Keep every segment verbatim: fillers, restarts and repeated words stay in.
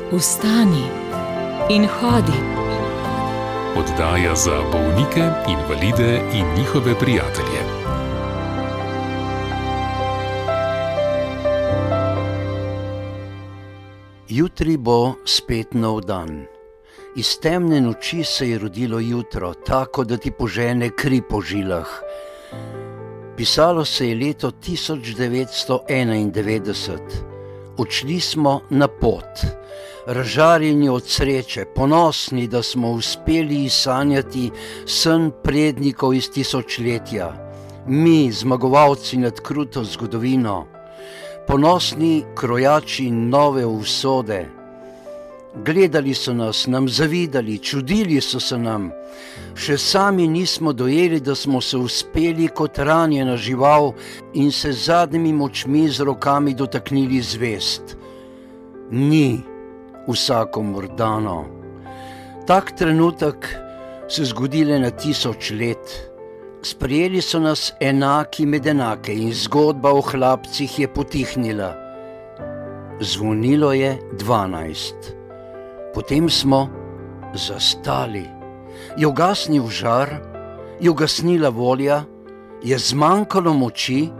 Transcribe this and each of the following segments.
Vstani in hodi. Oddaja za bolnike, invalide in njihove prijatelje. Jutri bo spet nov dan. Iz temne noči se je rodilo jutro, tako da ti požene kri po žilah. Pisalo se je leto tisoč devetsto enaindevetdeset. Odšli smo na pot, razžarjeni od sreče, ponosni, da smo uspeli izsanjati sen prednikov iz tisočletja. Mi, zmagovalci nad kruto zgodovino, ponosni krojači nove usode. Gledali so nas, nam zavidali, čudili so se nam. Še sami nismo dojeli, da smo se uspeli kot ranjena žival in se z zadnjimi močmi z rokami dotaknili zvest. Ni vsakomur dano. Tak trenutek se zgodi le na tisoč let. Sprejeli so nas enaki med enake in zgodba o hlapcih je potihnila. Zvonilo je dvanajst. Potem smo zastali. Je ugasnil žar, je ugasnila volja, je zmanjkalo moči.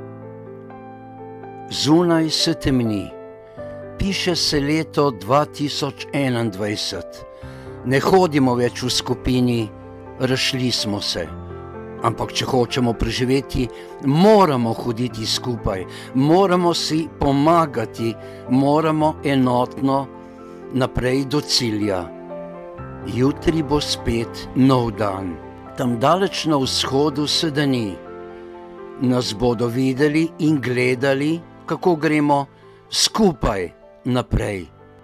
Zunaj se temni. Piše se leto dva tisoč enaindvajset. Ne hodimo več v skupini, razšli smo se. Ampak če hočemo preživeti, moramo hoditi skupaj, moramo si pomagati, moramo enotno naprej do cilja. Jutri bo spet nov dan. Tam daleč na vzhodu se dani. Nas bodo videli in gledali, kako gremo skupaj naprej.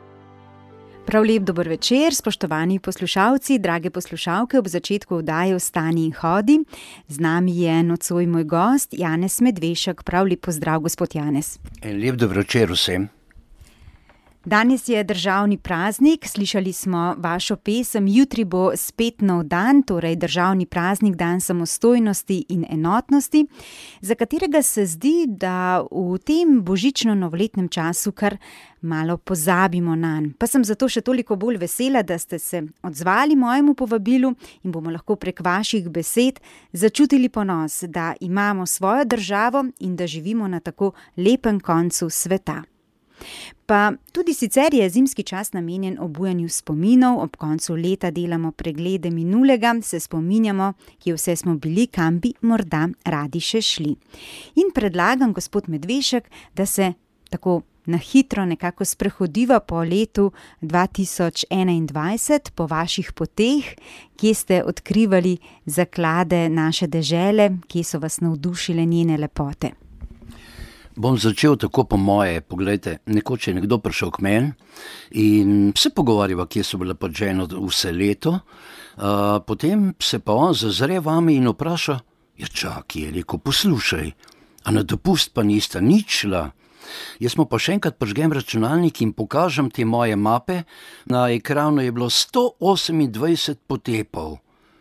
Prav lep dober večer, spoštovani poslušalci, drage poslušalke, ob začetku oddaje Vstani in hodi. Z nami je nocoj moj gost, Janez Medvešek. Prav lep pozdrav, gospod Janez. En lep dober večer vsem. Danes je državni praznik, slišali smo vašo pesem Jutri bo spet nov dan, torej državni praznik, dan samostojnosti in enotnosti, za katerega se zdi, da v tem božično-novoletnem času kar malo pozabimo nanj. Pa sem zato še toliko bolj vesela, da ste se odzvali mojemu povabilu in bomo lahko prek vaših besed začutili ponos, da imamo svojo državo in da živimo na tako lepem koncu sveta. Pa tudi sicer je zimski čas namenjen obujanju spominov, ob koncu leta delamo preglede minulega, se spominjamo, kje vse smo bili, kam bi morda radi še šli. In predlagam, gospod Medvešek, da se tako na hitro nekako sprehodiva po letu dva tisoč enaindvajset, po vaših poteh, kje ste odkrivali zaklade naše dežele, kje so vas navdušile njene lepote. Bom začel tako po moje. Poglejte, nekoč je nekdo prišel k meni in se pogovarjava, kje so bile pač eno vse leto. Uh, potem se pa on zazre vami in vpraša, ja čak, je rekel, poslušaj, a na dopust pa nista nič šla? Jaz mu pa še enkrat prižgem računalnik in pokažem te moje mape. Na ekranu je bilo sto osemindvajset potepov.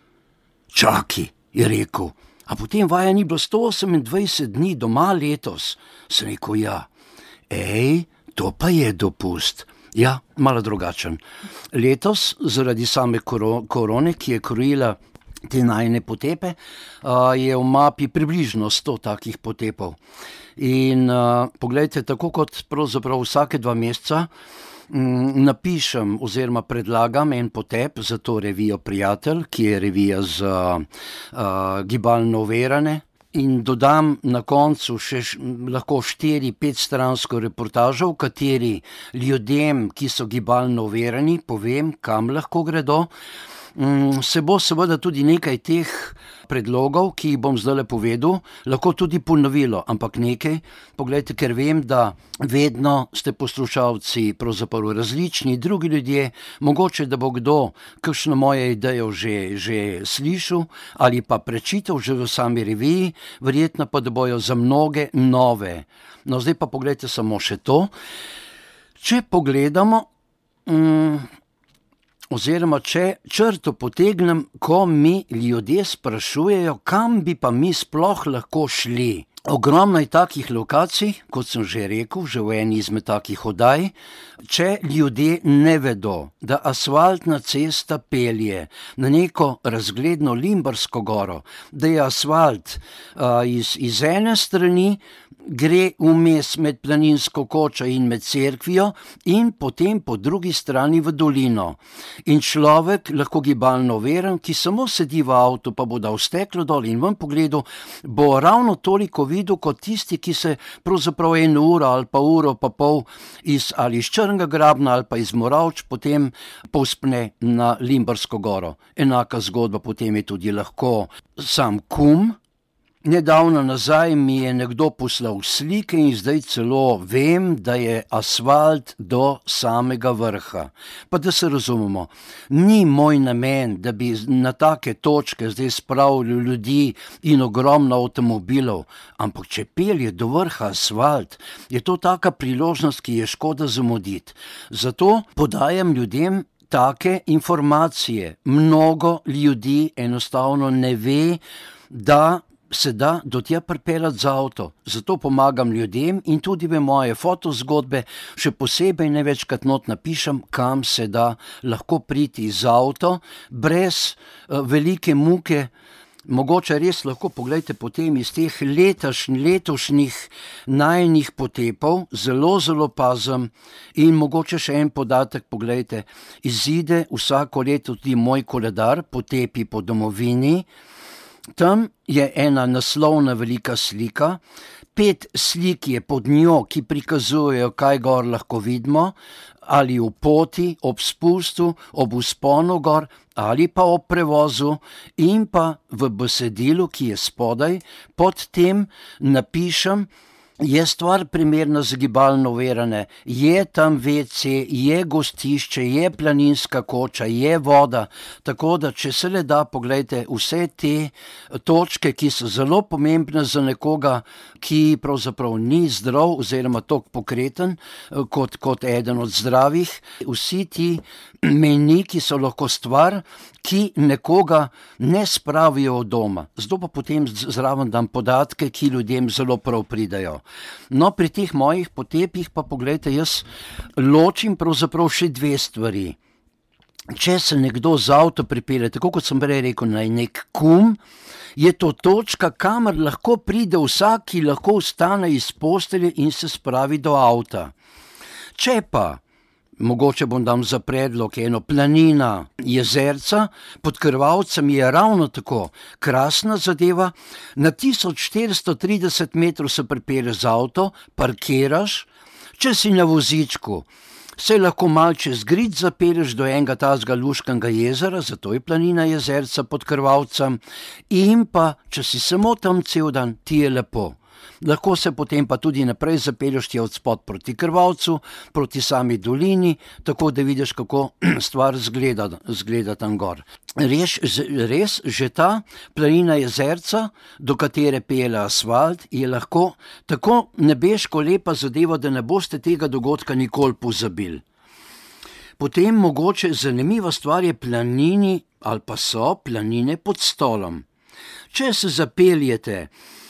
Čaki, je rekel. A potem vaja ni bilo sto osemindvajset dni doma letos. Sem rekel, ja, ej, to pa je dopust. Ja, malo drugačen. Letos, zaradi same korone, ki je krojila te najine potepe, je v mapi približno sto takih potepov. In poglejte, tako kot pravzaprav vsake dva meseca, napišem oziroma predlagam en potep za to revijo Prijatelj, ki je revija za uh, gibalno overane, in dodam na koncu še š, lahko štiri, petstransko reportažo, v kateri ljudem, ki so gibalno overani, povem, kam lahko gredo. Um, se bo seveda tudi nekaj teh predlogov, ki jih bom zdajle povedal, lahko tudi ponovilo, ampak nekaj, poglejte, ker vem, da vedno ste poslušalci pravzaprav različni, drugi ljudje, mogoče, da bo kdo kakšno moje idejo že, že slišal ali pa prečital že v sami reviji, verjetno pa, da bojo za mnoge nove. No, zdaj pa poglejte samo še to. Če pogledamo, um, oziroma če črto potegnem, ko mi ljudje sprašujejo, kam bi pa mi sploh lahko šli. Ogromno je takih lokacij, kot sem že rekel, že v eni izmed takih oddaj, če ljudje ne vedo, da asfaltna cesta pelje na neko razgledno Limbarsko goro, da je asfalt uh, iz, iz ene strani, gre vmes med Planinsko kočo in med cerkvijo in potem po drugi strani v dolino. In človek, lahko gibalno overen, ki samo sedi v avtu, pa bo dal steklo dol in ven pogledal, bo ravno toliko videl kot tisti, ki se pravzaprav eno uro ali pa uro pa pol iz, ali iz Črnega grabna ali pa iz Moravč potem povzpne na Limbarsko goro. Enaka zgodba potem je tudi lahko sam Kum. Nedavno nazaj mi je nekdo poslal slike in zdaj celo vem, da je asfalt do samega vrha. Pa da se razumemo, ni moj namen, da bi na take točke zdaj spravili ljudi in ogromno avtomobilov, ampak če pelje do vrha asfalt, je to taka priložnost, ki je škoda zamuditi. Zato podajam ljudem take informacije. Mnogo ljudi enostavno ne ve, da se da do tja pripeljati z avto. Zato pomagam ljudem in tudi v moje fotozgodbe še posebej največkrat not napišem, kam se da lahko priti z avto, brez uh, velike muke. Mogoče res lahko pogledajte potem iz teh letašnj, letošnjih najnih potepov, zelo, zelo pazem in mogoče še en podatek, pogledajte, izide vsako leto tudi moj koledar Potepi po domovini. Tam je ena naslovna velika slika, pet slik je pod njo, ki prikazujejo, kaj gor lahko vidimo, ali v poti, ob spustu, ob vzponu gor, ali pa ob prevozu in pa v besedilu, ki je spodaj, pod tem napišem, je stvar primerna za gibalno overene, je tam ve ce, je gostišče, je planinska koča, je voda, tako da če se le da, pogledajte vse te točke, ki so zelo pomembne za nekoga, ki pravzaprav ni zdrav oziroma toliko pokreten kot, kot eden od zdravih. Vsi ti mejniki so lahko stvar, ki nekoga ne spravijo od doma. Zato pa potem zraven dam podatke, ki ljudem zelo prav pridajo. No, pri teh mojih potepih pa pogledajte, jaz ločim pravzaprav še dve stvari. Če se nekdo z avto pripelje, tako kot sem prej rekel, na nek Kum, je to točka, kamor lahko pride vsak, ki lahko vstane iz postelje in se spravi do avta. Če pa mogoče bom dam za predlog eno planina, jezerca, pod Krvavcem je ravno tako krasna zadeva, na tisoč štiristo trideset metrov se pripelješ z avto, parkiraš, če si na vozičku, se lahko mal čez Grid zapelješ do enega tazga luškega jezera, zato je planina jezerca pod Krvavcem, in pa, če si samo tam cel dan, ti je lepo. Lahko se potem pa tudi naprej zapelješ tja od spod proti Krvavcu, proti sami dolini, tako da vidiš, kako stvar zgleda, zgleda tam gor. Res, res, že ta planina jezerca, do katere pelje asfalt, je lahko tako nebeško lepa zadeva, da ne boste tega dogodka nikoli pozabili. Potem mogoče zanimiva stvar je planini, ali pa so planine pod Stolom. Če se zapeljete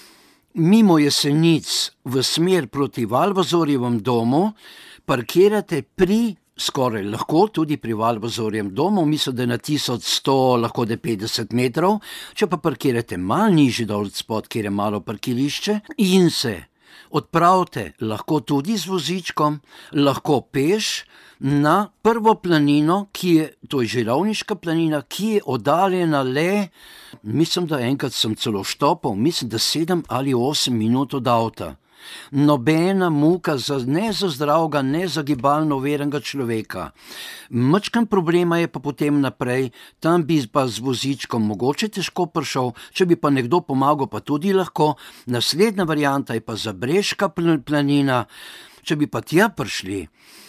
mimo Jesenic v smer proti Valvazorjevem domu, parkirate pri, skoraj lahko tudi pri Valvazorjevem domu, mislim, da je na tisoč sto, lahko da petdeset metrov, če pa parkirate malo nižji dol spod, kjer je malo parkirišče, in se odpravite lahko tudi z vozičkom, lahko peš na prvo planino, ki je, to je Žirovniška planina, ki je oddaljena le, mislim, da enkrat sem celo štopal, mislim, da sedem ali osem minut od avta. Nobena muka za, ne za zdravega, ne za gibalno verenega človeka. Mačkan problema je pa potem naprej, tam bi pa z vozičkom mogoče težko prišel, če bi pa nekdo pomagal, pa tudi lahko. Naslednja varianta je pa Zabrežka planina, če bi pa tja prišli.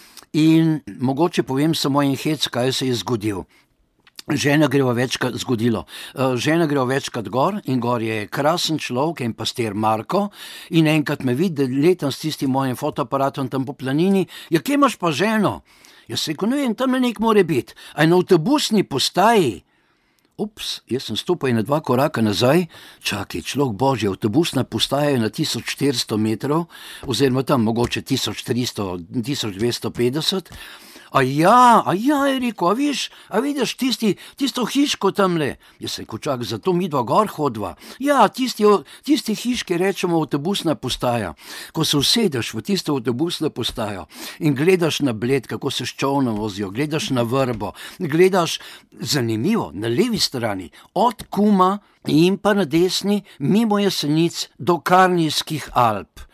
In mogoče povem samo en hec, kaj se je zgodil. Žena greva večkrat zgodilo. Žena greva večkrat gor in gor je krasen človek, en pastir Marko, in enkrat me vidi, da letam s tistim mojim fotoaparatom tam po planini. Ja, kje imaš pa ženo? Jaz rekel, ne vem, tam nek more biti. A je na avtobusni postaji? Ups, jaz sem stopil na dva koraka nazaj, čakaj, človek božji, avtobusna postaja je na tisoč štiristo metrov, oziroma tam mogoče tisoč tristo, tisoč dvesto petdeset. A ja, a ja, je rekel, a viš, a vidiš tisti, tisto hiško tamle. Jaz sem rekel, čak, zato mi dva gor hodva. Ja, tisti, tisti hiški rečemo avtobusna postaja. Ko se usedeš v tisto avtobusno postajo in gledaš na Bled, kako se s čolnom vozijo, gledaš na Vrbo, gledaš, zanimivo, na levi strani, od Kuma in pa na desni, mimo Jesenic do Karnijskih Alp.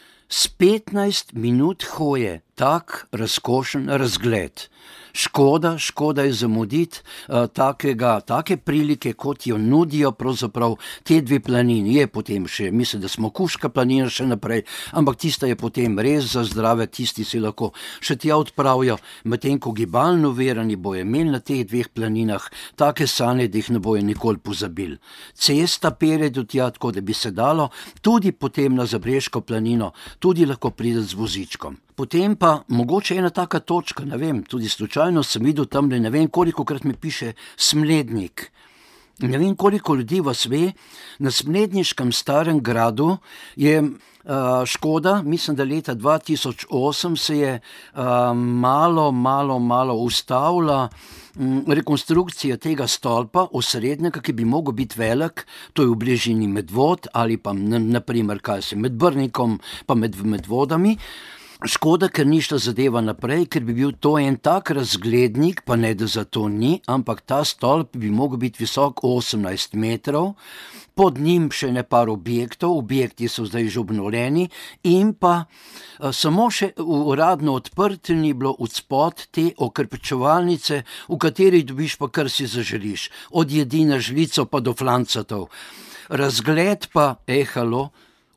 S petnajst minut hoje, tak razkošen razgled. Škoda, škoda je zamuditi uh, takega, take prilike, kot jo nudijo pravzaprav te dve planini. Je potem še, mislim, da smo Kuška planina še naprej, ampak tista je potem res za zdrave, tisti si lahko še tja odpravijo, medtem ko gibalno verani bojo imeli na teh dveh planinah take sanje, da jih ne bojo nikoli pozabili. Cesta pere do tja, tako da bi se dalo tudi potem na Zabrežko planino, tudi lahko priti z vozičkom. Potem pa mogoče ena taka točka, ne vem, tudi slučajno sem videl tamle, ne vem kolikokrat mi piše Smlednik. Ne vem koliko ljudi vas ve, na Smledniškem starem gradu je uh, škoda, mislim, da leta dva tisoč osem se je uh, malo, malo, malo ustavila um, rekonstrukcija tega stolpa osrednjega, ki bi mogel biti velik, to je v bližini Medvod ali pa naprimer kaj se med Brnikom pa med Medvodami. Škoda, ker ni šla zadeva naprej, ker bi bil to en tak razglednik, pa ne da za to ni, ampak ta stolp bi mogel biti visok osemnajst metrov, pod njim še ne par objektov, objekti so zdaj že obnovljeni in pa a, samo še uradno odprt ni bilo odspod te okrepčevalnice, v kateri dobiš pa kar si zaželiš, od jedi na žlico pa do flancatov. Razgled pa, ehalo,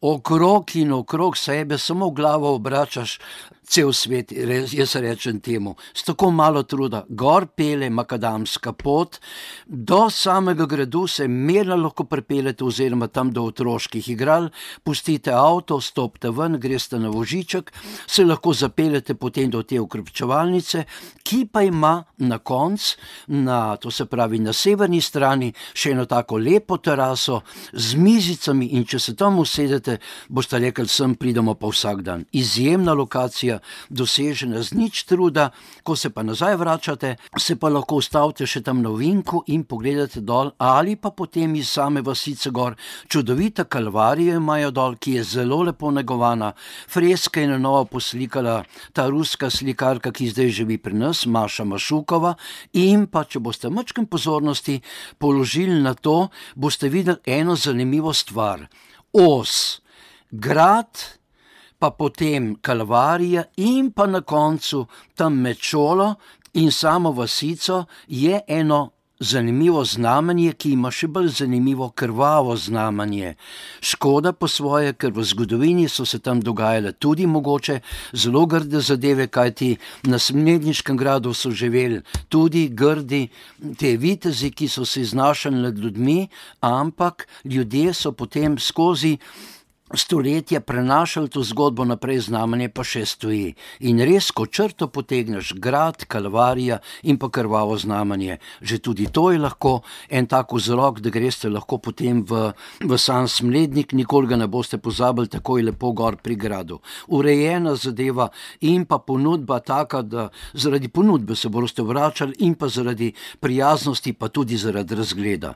okrog in okrog sebe, samo glavo obračaš, cel svet, jaz rečem temu, s tako malo truda, gor pele makadamska pot, do samega gradu se mirno lahko pripeljete oziroma tam do otroških igral, pustite avto, stopite ven, greste na voziček, se lahko zapeljete potem do te okrepčevalnice, ki pa ima na koncu, na, to se pravi na severni strani, še eno tako lepo teraso z mizicami in če se tam usedete, boste rekli, sem pridemo pa vsak dan. Izjemna lokacija, dosežena z nič truda, ko se pa nazaj vračate, se pa lahko ustavite še tam na ovinku in pogledate dol ali pa potem iz same vasice gor. Čudovita kalvarija imajo dol, ki je zelo lepo negovana, freske je na novo poslikala ta ruska slikarka, ki zdaj živi pri nas, Maša Mašukova, in pa če boste majčkeno pozornosti položili na to, boste videli eno zanimivo stvar. Os, grad, pa potem kalvarija in pa na koncu tam med šolo in samo vasico je eno zanimivo znamenje, ki ima še bolj zanimivo krvavo znamenje. Škoda po svoje, ker v zgodovini so se tam dogajale tudi mogoče zelo grde zadeve, kajti na Smledniškem gradu so živeli tudi grdi te vitezi, ki so se iznašali nad ljudmi, ampak ljudje so potem skozi stoletja prenašali to zgodbo naprej, znamenje pa še stoji. In res, ko črto potegneš, grad, kalvarija in pa krvavo znamenje, že tudi to je lahko en tak vzrok, da greste lahko potem v, v sam Smlednik, nikoli ga ne boste pozabili, tako je lepo gor pri gradu. Urejena zadeva in pa ponudba taka, da zaradi ponudbe se boste vračali in pa zaradi prijaznosti, pa tudi zaradi razgleda.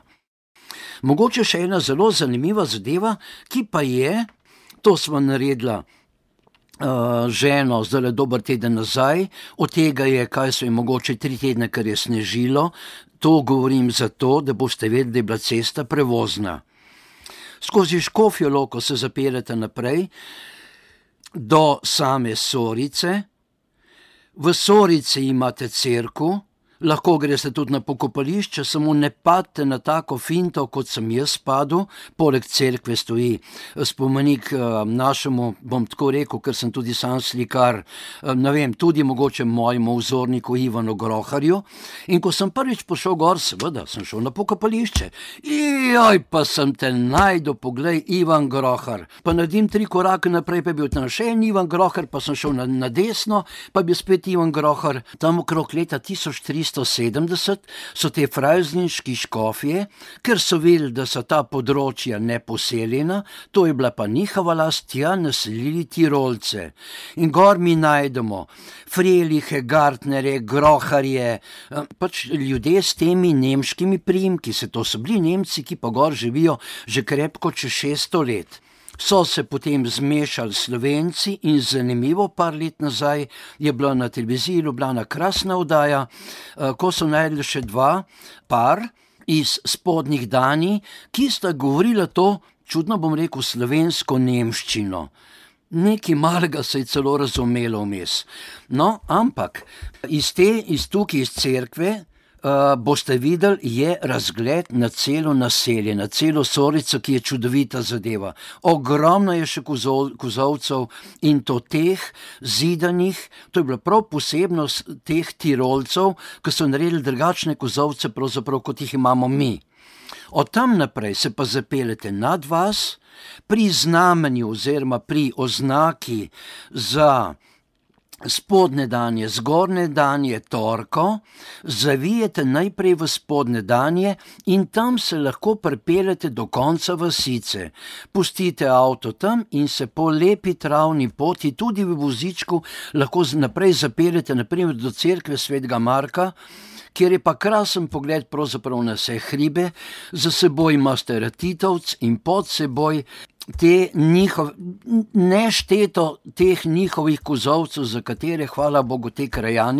Mogoče še ena zelo zanimiva zadeva, ki pa je, to smo naredila uh, ženo zdaj dober teden nazaj, od tega je, kaj so je mogoče tri tedne, kar je snežilo, to govorim zato, da boste vedeli, da je bila cesta prevozna. Skozi Škofjo Loko se zapeljete naprej do same Sorice, v Sorici imate cerkev, lahko greste tudi na pokopališče, samo ne padte na tako finto, kot sem jaz padel, poleg cerkve stoji spomenik našemu, bom tako rekel, ker sem tudi sam slikar, ne vem, tudi mogoče mojemu vzorniku Ivanu Groharju, in ko sem prvič pošel gor, seveda, sem šel na pokopališče, joj, pa sem te najdu, poglej, Ivan Grohar, pa naredim tri korake naprej, pa je bil tam še en Ivan Grohar, pa sem šel na, na desno, pa je bil spet Ivan Grohar, tam okrog leta tisoč tristo tristo sedemdeset so te frajzniški škofje, ker so vedeli, da so ta področja neposeljena, to je bila pa njihova last, tja naselili Tirolce. In gor mi najdemo Frelihe, Gartnerje, Groharje, pač ljudje s temi nemškimi priimki, se to so bili Nemci, ki pa gor živijo že krepko čez šeststo let. So se potem zmešali Slovenci in zanimivo, par let nazaj je bila na televiziji Ljubljana krasna oddaja, ko so najdli še dva par iz spodnjih Danij, ki sta govorila to, čudno bom rekel, slovensko nemščino. Nekaj malega se je celo razumelo vmes. No, ampak iz te, iz tukaj iz cerkve, Uh, boste videli, je razgled na celo naselje, na celo Sorico, ki je čudovita zadeva. Ogromno je še kozol, kozolcev in to teh zidanih, to je bila prav posebnost teh Tirolcev, ki so naredili drugačne kozolce, pravzaprav kot jih imamo mi. Od tam naprej se pa zapeljete nad vas, pri znamenju oziroma pri oznaki za spodnje Danje, zgornje Danje, Torko, zavijete najprej v spodnje Danje in tam se lahko pripeljete do konca vasice. Pustite avto tam in se po lepi travni poti, tudi v vozičku, lahko naprej zapeljete naprimer do cerkve svetega Marka, kjer je pa krasen pogled pravzaprav na vse hribe, za seboj imate Ratitovc in pod seboj te njihov, nešteto teh njihovih kozolcev, za katere, hvala Bogu, te krajani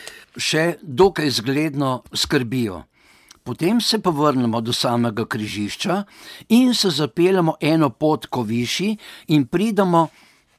še dokaj zgledno skrbijo. Potem se pa vrnemo do samega križišča in se zapeljemo eno pot ko višji in pridemo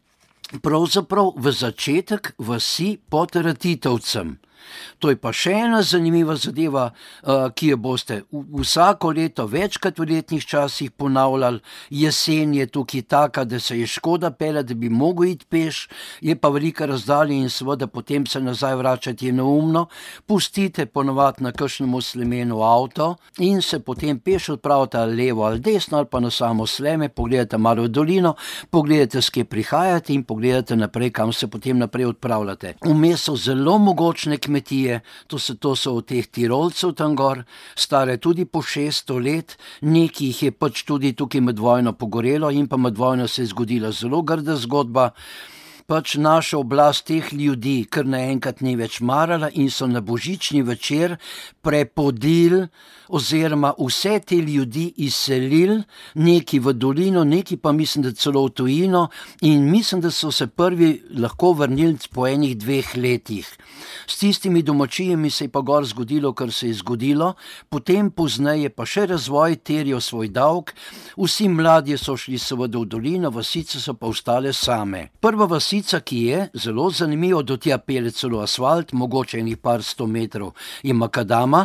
pravzaprav v začetek vasi pod Ratitovcem. To je pa še ena zanimiva zadeva, ki jo boste vsako leto večkrat v letnih časih ponavljali. Jesen je tukaj taka, da se je škoda peljati, da bi mogel iti peš, je pa velika razdalja in seveda potem se nazaj vračati je neumno. Pustite ponovadi na kakšnemu slemenu avto in se potem peš odpravite ali levo ali desno ali pa na samo sleme, pogledate malo v dolino, pogledate, s kje prihajate in pogledate naprej, kam se potem naprej odpravljate. Vmes so zelo mogočne kmetije, to so, to so od teh Tirolcev tam gor, stare tudi po šeststo let, nekaj jih je pač tudi tukaj med vojno pogorelo in pa med vojno se je zgodila zelo grda zgodba. Pač naša oblast teh ljudi kar naenkrat ni več marala in so na božični večer prepodili oziroma vse te ljudi izselili, neki v dolino, neki pa mislim, da celo v tujino in mislim, da so se prvi lahko vrnili po enih dveh letih. S tistimi domačijami se je pa gor zgodilo, kar se je zgodilo, potem pozneje pa še razvoj terjal svoj davek, vsi mladje so šli seveda v dolino, vasice so pa ostale same. Prva vasica, ki je zelo zanimivo, do tja pelje celo asfalt, mogoče enih par sto metrov je makadama,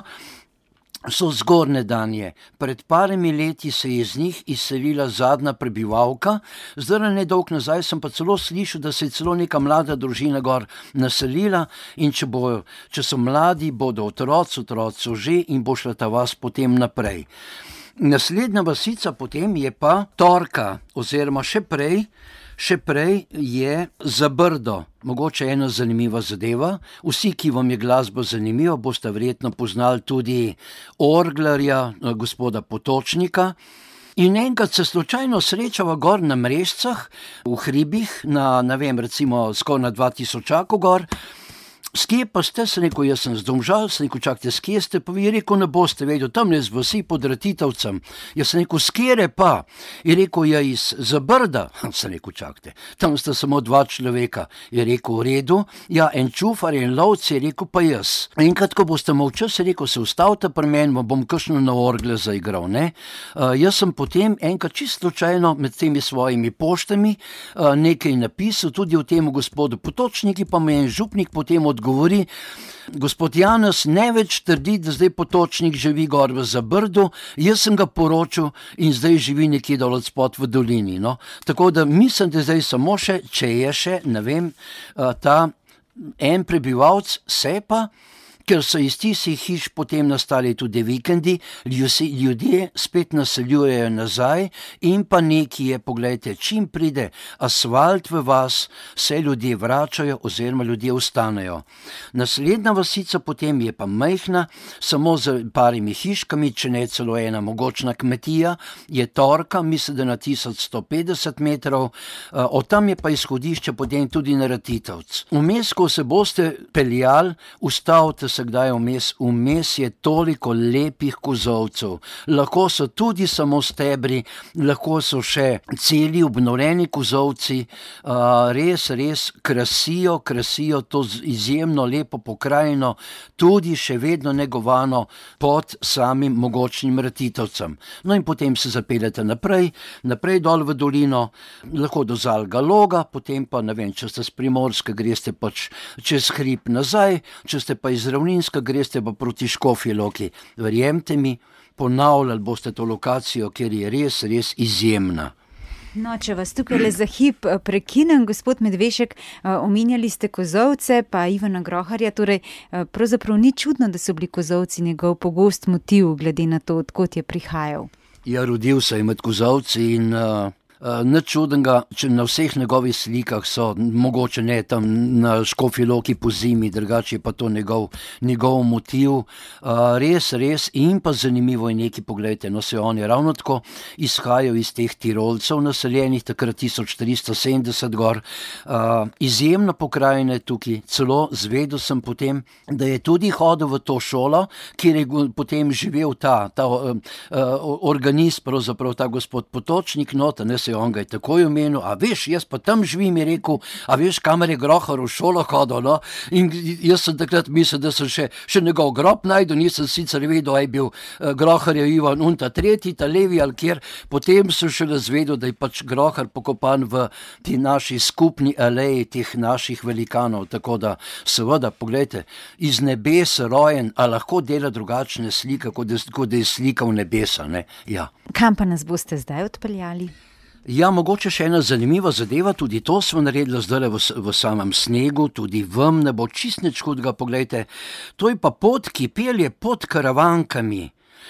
so zgornje Danje. Pred parimi leti se je z njih izselila zadnja prebivalka, zdaj nedolgo nazaj sem pa celo slišal, da se je celo neka mlada družina gor naselila in če, bo, če so mladi, bodo otroci, otroci že in bo šla ta vas potem naprej. Naslednja vasica potem je pa Torka, oziroma še prej, Še prej je Zabrdo, mogoče ena zanimiva zadeva. Vsi, ki vam je glasba zanimiva, boste verjetno poznali tudi orglarja, gospoda Potočnika. In enkrat se slučajno srečava gor na Mrežcah, v hribih, na, ne vem, recimo skoraj na dva tisočaku gor. S kje pa ste, se rekel, jaz sem z Domžal, se rekel, čakajte, s kje ste, pa vi rekel, ne boste vedel, tam ne z vasi pod Ratitovcem. Jaz sem rekel, s kjere pa? Je rekel, ja iz Zabrda. Se rekel, čakajte, tam sta samo dva človeka. Je rekel, v redu, ja, en čufar, en lovc, je rekel, pa jaz. Enkrat, ko boste molčali, se rekel, se ustavite pri meni, bom kakšno na orgle zaigral, ne? Uh, jaz sem potem enkrat čisto slučajno med temi svojimi poštami uh, nekaj napisal, tudi o tem gospodu Potočniki, pa me en župnik potem od govori, gospod Janez ne več trdi, da zdaj Potočnik živi gor v Zabrdu, jaz sem ga poročil in zdaj živi nekje dol od spod v dolini. No? Tako da mislim, da zdaj samo še, če je še, ne vem, ta en prebivalc, se pa ker so iz tistih hiš potem nastali tudi vikendi, ljudje spet naseljujejo nazaj in pa nekaj je, poglejte, čim pride asfalt v vas, se ljudje vračajo oziroma ljudje ostanejo. Naslednja vasica potem je pa majhna, samo z parimi hiškami, če ne celo ena mogočna kmetija, je Torka, mislim, da na tisoč sto petdeset metrov, od tam je pa izhodišče potem tudi na Ratitovec. Vmes, ko se boste peljali, ustavite se kdaj vmes, vmes je toliko lepih kozolcev. Lahko so tudi samo stebri, lahko so še celi obnovljeni kozolci, res, res krasijo, krasijo to izjemno lepo pokrajino, tudi še vedno negovano pod samim mogočnim Ratitovcem. No in potem se zapeljete naprej, naprej dol v dolino, lahko do Zalga Loga, potem pa, ne vem, če ste z Primorske, greste pač čez hrib nazaj, če ste pa iz Ravninska, greste pa proti Škofji Loki. Verjemite mi, ponavljali boste to lokacijo, ker je res, res izjemna. No, če vas tukaj le za hip prekinem, gospod Medvešek, omenjali ste kozolce, pa Ivana Groharja, torej pravzaprav ni čudno, da so bili kozolci njegov pogost motiv, glede na to, odkot je prihajal. Ja, rodil se je med kozolci in uh, uh, nič čudnega, če na vseh njegovih slikah so, mogoče ne tam na Škofji Loki po zimi, drugače je pa to njegov, njegov motiv. Uh, res, res in pa zanimivo je nekaj, poglejte, no se on je ravno tako izhajal iz teh Tirolcev naseljenih, takrat tisoč tristo sedemdeset gor. Uh, izjemna pokrajina je tukaj, celo zvedel sem potem, da je tudi hodil v to šolo, kjer je potem živel ta, ta uh, uh, organist, pravzaprav ta gospod Potočnik, nota, ne se on ga je takoj omenil, a veš, jaz pa tam živim, je rekel, a veš, kamer je Grohar v šolo hodil, no, in jaz sem takrat mislil, da sem še, še njegov grob najdel, nisem sicer vedel, a je bil uh, Grohar je Ivan un ta tretji, ta levi ali kjer, potem sem šele zvedel, da je pač Grohar pokopan v ti naši skupni aleji teh naših velikanov, tako da seveda, poglejte, iz nebes rojen, a lahko dela drugačne slike, kot da, kot da je slikal nebesa, ne, ja. Kam pa nas boste zdaj odpeljali? Ja, mogoče še ena zanimiva zadeva, tudi to smo naredili zdaj v, v samem snegu, tudi vam ne bo čist nič hudega, poglejte, to je pa pot, ki pelje pod Karavankami.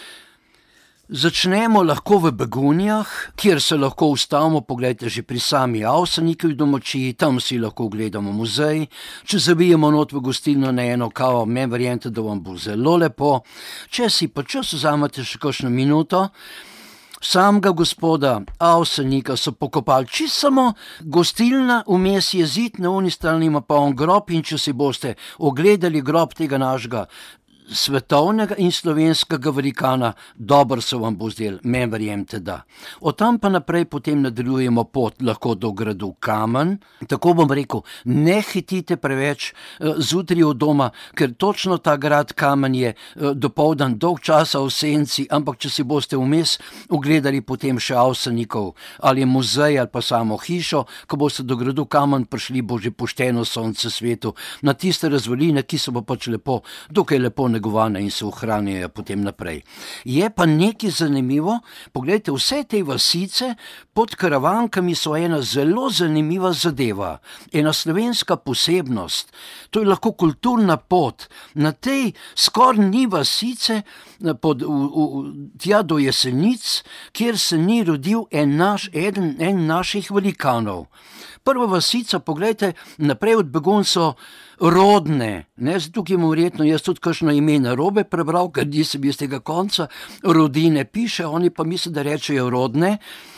Začnemo lahko v Begunjah, kjer se lahko ustavimo, poglejte, že pri sami Avsenikovi domačiji, tam si lahko ogledamo muzej, če zavijemo not v gostilno na eno kavo, meni verjemite, da vam bo zelo lepo, če si pa čas vzamete še kakšno minuto, samega gospoda Avsenika so pokopali čisto samo gostilna, vmes je zid, na oni strani ima pa on grob, in če si boste ogledali grob tega našega svetovnega in slovenskega velikana, dobro se vam bo zdel, meni verjemite, da. Od tam pa naprej potem nadaljujemo pot lahko do gradu Kamen, tako bom rekel, ne hitite preveč uh, zjutraj od doma, ker točno ta grad Kamen je uh, dopoldan dolg časa v senci, ampak če si boste vmes ogledali potem še Avsenikov ali muzej ali pa samo hišo, ko boste do gradu Kamen prišli, bo že pošteno sonce svetu na tiste razvaline, ki so pa pač lepo, dokaj lepo negovane in se ohranjajo potem naprej. Je pa nekaj zanimivo, pogledajte, vse te vasice pod Karavankami so ena zelo zanimiva zadeva, ena slovenska posebnost, to je lahko kulturna pot. Na tej skoraj ni vasice pod, v, v, tja do Jesenic, kjer se ni rodil en, naš, eden, en naših velikanov. Prva vasica, pogledajte, naprej od Begunj so Rodne, ne, tukaj imam verjetno jaz tudi kakšno ime narobe prebral, ker nisem iz tega konca, Rodine piše, oni pa mislijo, da rečejo Rodne,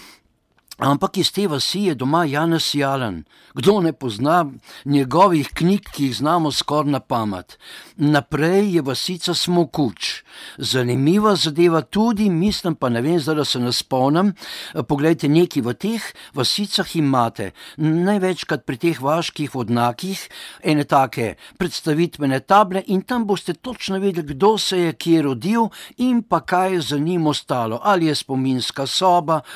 ampak iz te vasi je doma Janez Jalen. Kdo ne pozna njegovih knjig, ki jih znamo skoraj na pamet. Naprej je vasica Smokuč. Zanimiva zadeva tudi, mislim pa ne vem, zdaj da se ne spomnim, poglejte, nekaj v teh vasicah imate, največkrat pri teh vaških vodnakih, ene take predstavitvene table in tam boste točno vedeli, kdo se je kje rodil in pa kaj je za njim ostalo. Ali je spominska soba,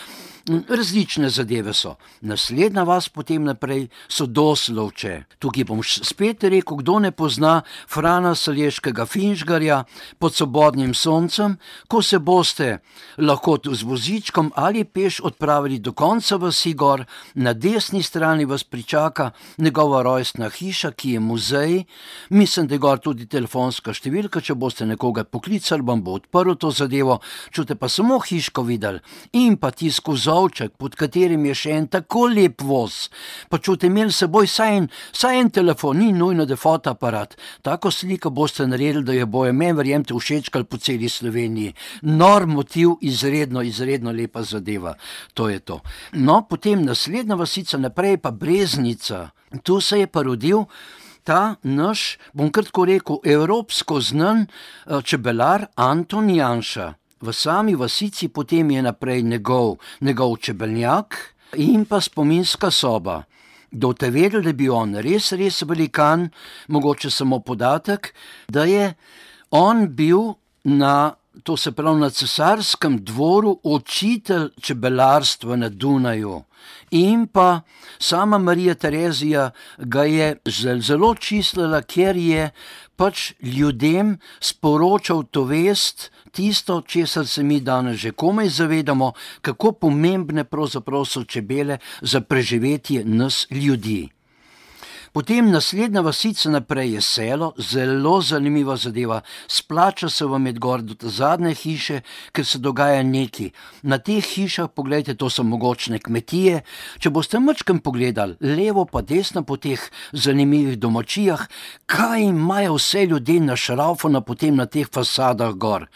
Različne zadeve so. Naslednja vas potem naprej so Doslovče. Tukaj bom spet rekel, kdo ne pozna Frana Saleškega Finžgarja Pod svobodnim soncem, ko se boste lahko z vozičkom ali peš odpravili do konca vasi gor, na desni strani vas pričaka njegova rojstna hiša, ki je muzej. Mislim, da je gor tudi telefonska številka, če boste nekoga poklicali, vam bo odprl to zadevo, čute pa samo hiško videli in pa tisko vzovček, pod katerim je še en tako lep voz. Pa čute imeli seboj saj en, saj en telefon, ni nujno, da je fotoaparat. Tako sliko boste naredili, da je bojo meni, verjemte, všečkali po celi Sloveniji. Nor motiv, izredno, izredno lepa zadeva. To je to. No, potem naslednja vasica naprej pa Breznica. Tu se je pa rodil ta naš, bom kratko rekel, evropsko znan čebelar Anton Janša. V sami vasici potem je naprej njegov, njegov čebelnjak in pa spominska soba. Do te vedeli, da bi on res, res velikan, mogoče samo podatek, da je on bil na, to se pravi, na cesarskem dvoru učitelj čebelarstva na Dunaju. In pa sama Marija Terezija ga je zelo čislila, ker je pač ljudem sporočal to vest, tisto, česar se mi danes že komaj zavedamo, kako pomembne pravzaprav so čebele za preživetje nas ljudi. Potem naslednja vasica naprej je Selo, zelo zanimiva zadeva. Splača se vam iti gor do te zadnje hiše, ker se dogaja nekaj. Na teh hišah, pogledajte, to so mogočne kmetije. Če boste mačkem pogledali, levo pa desno po teh zanimivih domačijah, kaj imajo vse ljudje našraufano potem na teh fasadah gor.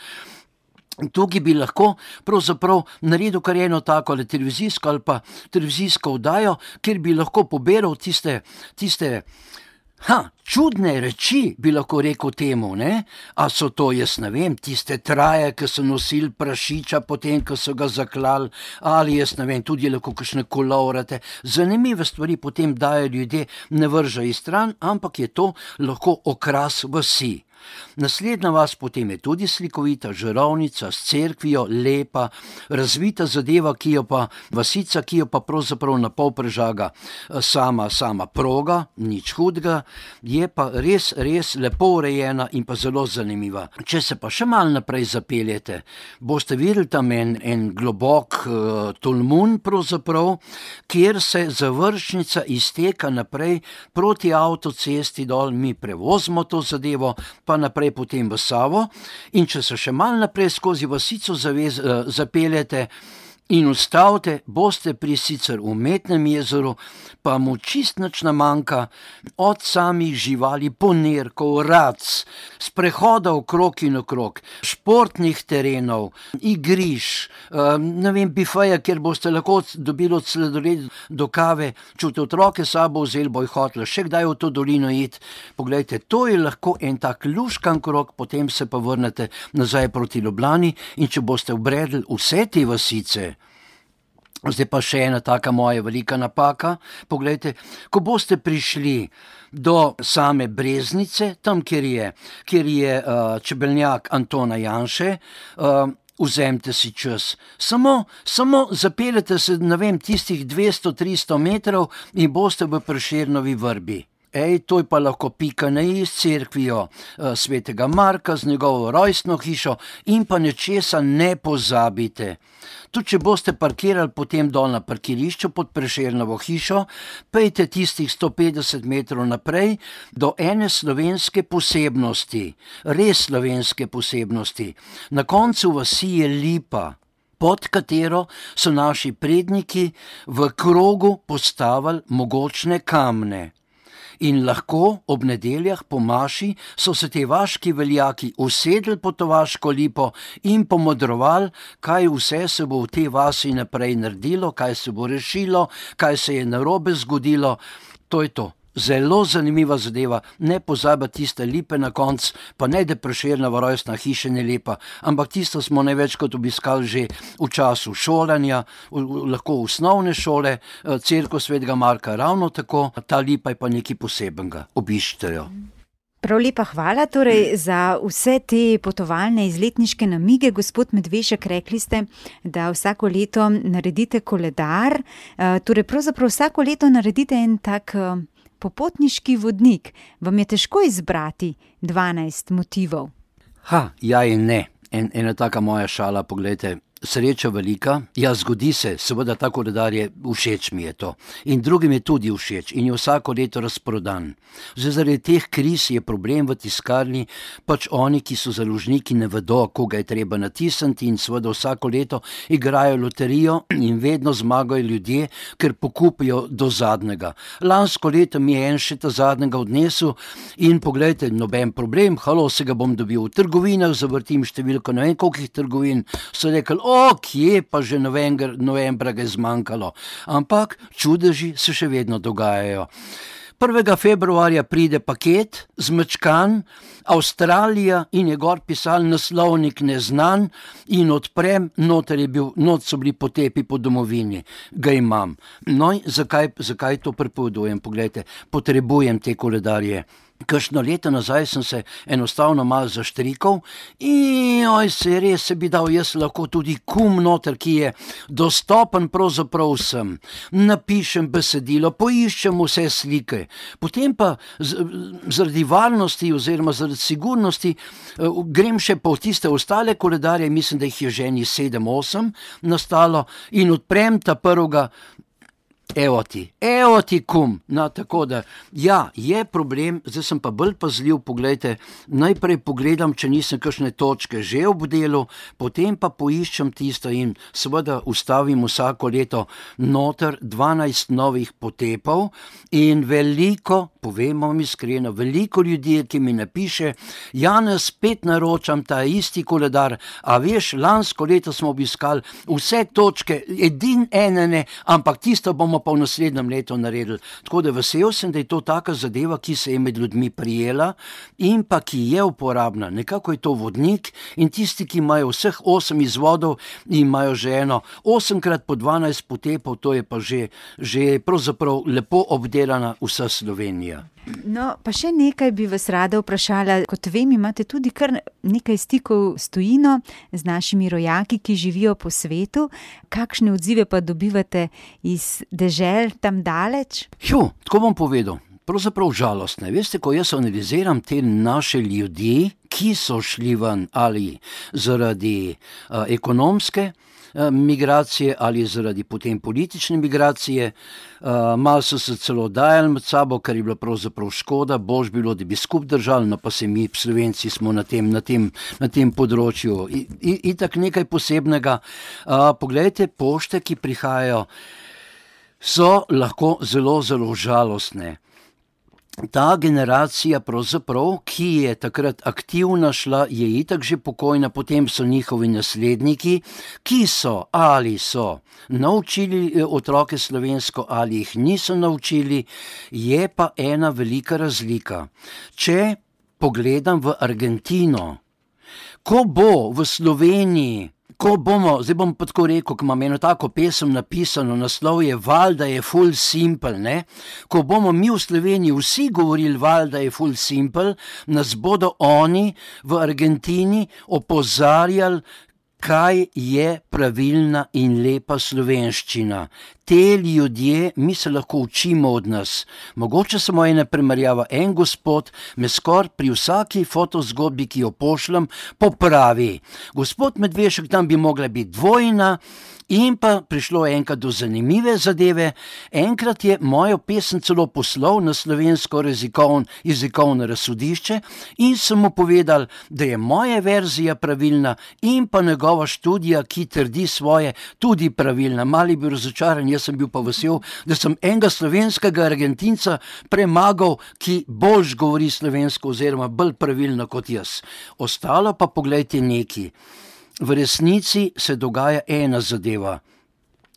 Tukaj bi lahko pravzaprav naredil kar eno tako ali televizijsko ali pa televizijsko oddajo, kjer bi lahko poberal tiste, tiste ha, čudne reči, bi lahko rekel temu, ne? A so to, jaz ne vem, tiste traje, ki so nosili prašiča potem, ko so ga zaklali, ali jaz ne vem, tudi lahko kakšne kolovrate. Zanimive stvari potem dajo ljudje, ne vržajo iz stran, ampak je to lahko okras vasi. Naslednja vas potem je tudi slikovita Žarovnica s cerkvijo, lepa, razvita zadeva, ki jo pa, vasica, ki jo pa pravzaprav na pol prežaga sama, sama proga, nič hudega, je pa res, res lepo urejena in pa zelo zanimiva. Če se pa še malo naprej zapeljete, boste videli tam en, en globok uh, tolmun pravzaprav, kjer se završnica izteka naprej proti avtocesti dol, mi prevozimo to zadevo, pa naprej potem v Savo, in če se še malo naprej skozi vasico zavez, zapeljete in ustavite, boste pri sicer umetnem jezeru, pa mu čist nič namanjka, od samih živali, ponerkov, rac, sprehoda okrog in okrog, športnih terenov, igriš, ne vem, bifeja, kjer boste lahko dobili od sladoleda do kave, čute otroke sabo vzeli, boj hotla še kdaj v to dolino iti. Poglejte, to je lahko en tak luškan krog, potem se pa vrnete nazaj proti Ljubljani, in če boste obredli vse te vasice, zdaj pa še ena taka moja velika napaka, poglejte, ko boste prišli do same Breznice, tam, kjer je, kjer je uh, čebelnjak Antona Janše, uh, vzemite si čas. Samo, samo zapeljete se, ne vem, tistih dvesto tristo metrov in boste v Prešernovi vrbi. Ej, to je pa lahko pika na i s cerkvijo uh, svetega Marka, z njegovo rojstno hišo, in pa nečesa ne pozabite. Tudi če boste parkirali potem dol na parkirišču pod Prešernovo hišo, pejte tistih sto petdeset metrov naprej do ene slovenske posebnosti, res slovenske posebnosti. Na koncu vasi je lipa, pod katero so naši predniki v krogu postavili mogočne kamne. In lahko ob nedeljah po maši so se te vaški veljaki usedli pod to vaško lipo in pomodrovali, kaj vse se bo v tej vasi naprej naredilo, kaj se bo rešilo, kaj se je narobe zgodilo. To je to. Zelo zanimiva zadeva, ne pozabiti tiste lipe na konc, pa ne da Prešernova rojstna hiša ne lepa, ampak tisto smo največkrat obiskali že v času šolanja, v, v, lahko osnovne šole, cerkev svetega Marka ravno tako, ta lipa je pa nekaj posebenega, obiščite jo. Prav lepa hvala torej za vse te potovalne izletniške namige. Gospod Medvešek, rekli ste, da vsako leto naredite koledar, torej pravzaprav vsako leto naredite en tak popotniški vodnik. Vam je težko izbrati dvanajst motivov? Ha, ja in ne. En, ena taka moja šala, poglejte, sreča velika, ja, zgodi se, seveda ta koledar je, všeč mi je to. In drugim je tudi všeč in je vsako leto razprodan. Zdaj, zaradi teh kriz je problem v tiskarni, pač oni, ki so založniki, ne vedo, koga je treba natisniti in seveda vsako leto igrajo loterijo in vedno zmagajo ljudje, ker pokupijo do zadnjega. Lansko leto mi je en še ta zadnjega odnesel in poglejte, noben problem, halo, se ga bom dobil v trgovinah, zavrtim številko, ne vem kolikih trgovin, so rekli, o, kje pa že novembra, novembra ga je zmanjkalo. Ampak čudeži se še vedno dogajajo. prvega februarja pride paket, zmečkan, Avstralija in je gor pisal naslovnik neznan in odprem, noter je bil, not so bili potepi po domovini. Ga imam. No, zakaj, zakaj to prepovedujem? Poglejte, potrebujem te koledarje. Kakšno leto nazaj sem se enostavno malo zaštrikal in oj, se res se bi dal jaz lahko tudi kum noter, ki je dostopen pravzaprav vsem. Napišem besedilo, poiščem vse slike, potem pa z, zaradi varnosti oziroma zaradi sigurnosti grem še po tiste ostale koledarje, mislim, da jih je že eni sedem, osem nastalo in odprem ta prvega. Evo ti, evo ti kum. No, tako da, ja, je problem, zdaj sem pa bolj pazljiv, poglejte, najprej pogledam, če nisem kakšne točke že obdelal, potem pa poiščem tisto in seveda ustavim vsako leto noter dvanajst novih potepov in veliko, povem vam iskreno, veliko ljudi, ki mi napiše, Janez, spet naročam ta isti koledar, a veš, lansko leto smo obiskali vse točke, edin enene, ampak tisto bomo pa v naslednjem letu naredili. Tako da vesel sem, da je to taka zadeva, ki se je med ljudmi prijela in pa ki je uporabna. Nekako je to vodnik in tisti, ki imajo vseh osem izvodov in imajo že eno osemkrat po dvanajst potepov, to je pa že, že pravzaprav lepo obdelana vsa Slovenija. No, pa še nekaj bi vas rada vprašala. Kot vem, imate tudi kar nekaj stikov s tujino, z našimi rojaki, ki živijo po svetu. Kakšne odzive pa dobivate iz dežel tam daleč? Jo, tako bom povedal. Pravzaprav žalostne. Veste, ko jaz analiziram te naše ljudi, ki so šli ven ali zaradi uh, ekonomske migracije ali zaradi potem politične migracije. Uh, malo so se celo dajali med sabo, kar je bilo pravzaprav škoda, bož bilo, da bi skup držali, no pa se mi, Slovenci, smo na tem, na tem, na tem področju. I, i, itak nekaj posebnega. Uh, poglejte, pošte, ki prihajajo, so lahko zelo, zelo žalostne. Ta generacija pravzaprav, ki je takrat aktivna šla, je itak že pokojna, potem so njihovi nasledniki, ki so ali so naučili otroke slovensko ali jih niso naučili, je pa ena velika razlika. Če pogledam v Argentino, ko bo v Sloveniji, ko bomo, zdaj bom pa tako rekel, ko imam eno tako pesem napisano, naslov je Valjda je ful simple, ne? Ko bomo mi v Sloveniji vsi govorili Valjda je ful simple, nas bodo oni v Argentini opozarjali, kaj je pravilna in lepa slovenščina. Te ljudje, mi se lahko učimo od nas. Mogoče samo ena primerjava, en gospod me skoraj pri vsaki fotozgodbi, ki jo pošljem, popravi. Gospod Medvešek, tam bi mogla biti dvojna, in pa prišlo enkrat do zanimive zadeve. Enkrat je mojo pesem celo poslal na slovensko jezikovno, jezikovno razsodišče in sem mu povedal, da je moja verzija pravilna in pa njegova študija, ki trdi svoje, tudi pravilna. Mali bil razočaran, jaz sem bil pa vesel, da sem enega slovenskega Argentinca premagal, ki bolj govori slovensko oziroma bolj pravilno kot jaz. Ostalo pa poglejte neki. V resnici se dogaja ena zadeva.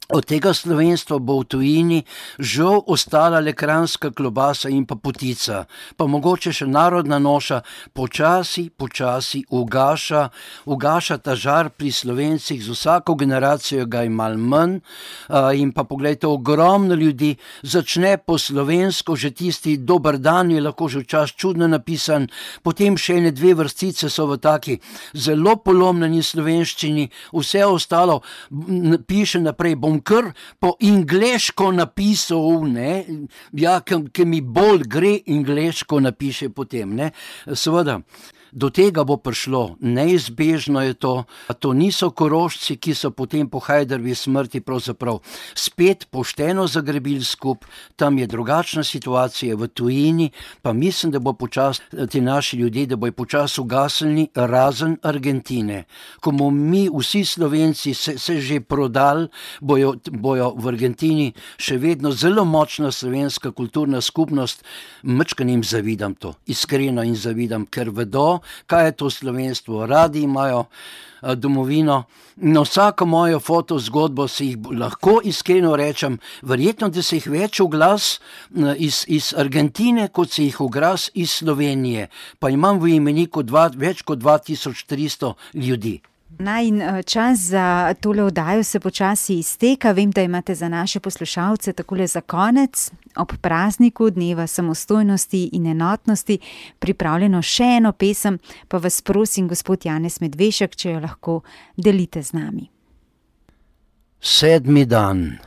Od tega slovenstva bo v tujini žal ostala le kranjska klobasa in pa potica, pa mogoče še narodna noša počasi, počasi ugaša, ugaša ta žar pri Slovencih, z vsako generacijo ga je malo manj in pa poglejte, ogromno ljudi začne po slovensko, že tisti dober dan je lahko že včasih čudno napisan, potem še ene dve vrstice so v taki zelo polomljeni slovenščini, vse ostalo piše naprej, bom kar po angleško napisal, ne, ja, ki mi bolj gre angleško napiše potem, ne, seveda. Do tega bo prišlo, neizbežno je to, to niso Korošci, ki so potem po Hajdarjevi smrti pravzaprav spet pošteno zagrebili skup, tam je drugačna situacija v tujini, pa mislim, da bo počas ti naši ljudje, da bojo počas ugasnili razen Argentine. Ko bomo mi vsi Slovenci se, se že prodali, bojo, bojo v Argentini še vedno zelo močna slovenska kulturna skupnost, mečkan jim zavidam to, iskreno jim zavidam, ker vedo, kaj je to slovenstvo, radi imajo domovino. Na vsako mojo fotozgodbo si jih lahko iskreno rečem, verjetno, da se jih več oglas iz, iz Argentine, kot se jih oglas iz Slovenije, pa imam v imeniku dva, več kot dva tisoč tristo ljudi. Naj in čas za tole oddajo se počasi izteka. Vem, da imate za naše poslušalce takole za konec, ob prazniku dneva samostojnosti in enotnosti, pripravljeno še eno pesem, pa vas prosim, gospod Janez Medvešek, če jo lahko delite z nami. Sedmi dan.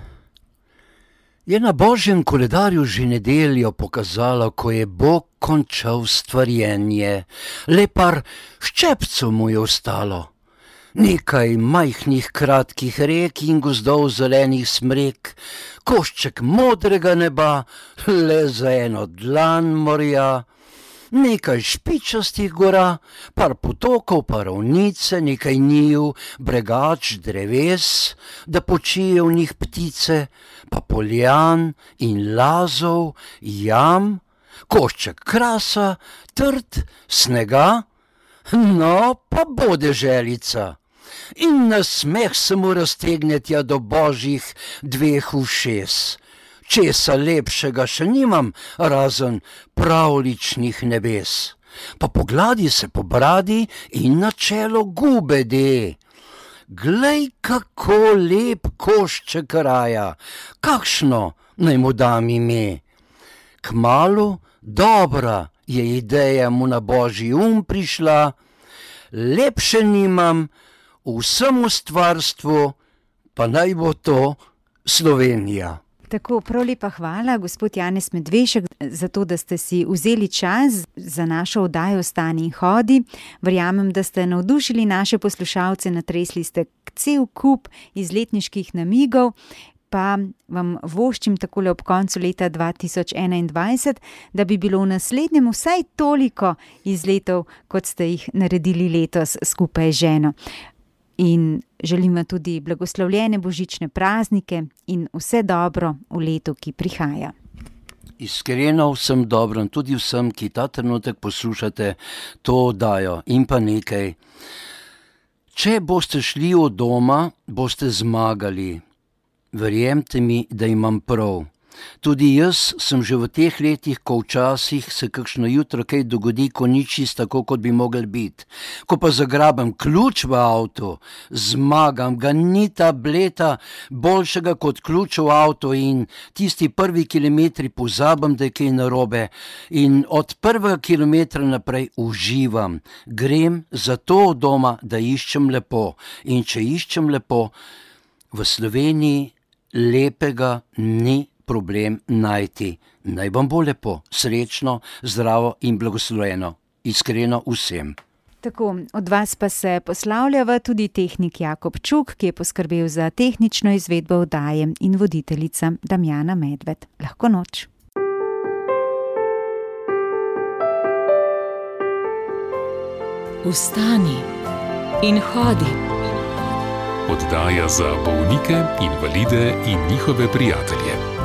Je na Božjem koledarju že nedeljo pokazalo, ko je Bog končal stvarjenje. Le par ščepcev mu je ostalo. Nekaj majhnih kratkih rek in gozdov zelenih smrek, košček modrega neba, le za eno dlan morja, nekaj špičastih gora, par potokov, par ravnice, nekaj njiv, bregač, dreves, da počijo v njih ptice, pa poljan in lazov, jam, košček krasa, trd, snega, no pa bode želica. In na smeh se mu raztegne tja do božjih dveh ušes. Česa lepšega še nimam, razen pravličnih nebes. Pa pogladi se po bradi in na čelo gube de. Glej, kako lep košček raja, kakšno naj mu dam ime. Kmalu dobra je ideja mu na božji um prišla, lepše nimam, vsemu stvarstvu, pa naj bo to Slovenija. Tako, prav lepa hvala, gospod Janez Medvešek, za to, da ste si vzeli čas za našo oddajo Stani in hodi. Verjamem, da ste navdušili naše poslušalce, natresli ste cel kup izletniških namigov, pa vam voščim takole ob koncu leta dva tisoč enaindvajset, da bi bilo v naslednjem vsaj toliko izletov, kot ste jih naredili letos skupaj z ženo. In želim vam tudi blagoslovljene božične praznike in vse dobro v letu, ki prihaja. Iskreno vsem dobro, tudi vsem, ki ta trenutek poslušate to oddajo in pa nekaj. Če boste šli od doma, boste zmagali. Verjemite mi, da imam prav. Tudi jaz sem že v teh letih, ko včasih se kakšno jutro kaj dogodi, ko ni čisto tako, kot bi mogel biti. Ko pa zagrabam ključ v avtu, zmagam, ga ni tableta boljšega kot ključ v avtu in tisti prvi kilometri pozabim, da je kaj narobe in od prvega kilometra naprej uživam. Grem zato od doma, da iščem lepo in če iščem lepo, v Sloveniji lepega ni problem najti. Naj vam bo lepo, srečno, zdravo in blagoslovljeno. Iskreno vsem. Tako, od vas pa se poslavljava tudi tehnik Jakob Čuk, ki je poskrbel za tehnično izvedbo oddaje, in voditeljica Damjana Medved. Lahko noč. Vstani in hodi. Oddaja za bolnike, invalide in njihove prijatelje.